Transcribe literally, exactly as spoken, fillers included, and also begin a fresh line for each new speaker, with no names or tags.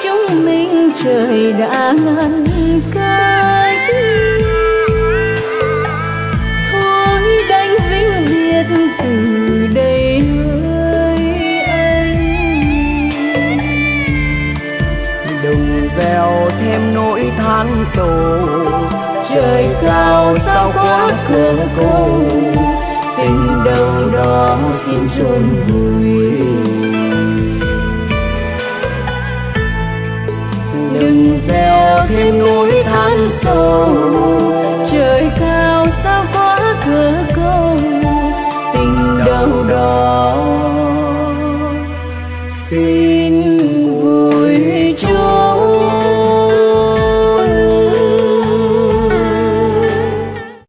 chúng mình trời đã ngăn cách. Thôi đành vĩnh biệt từ đây hỡi anh.
Đừng gieo thêm nỗi than sầu, trời cao sao quá cương cố, tình đâu đó xin chôn vùi.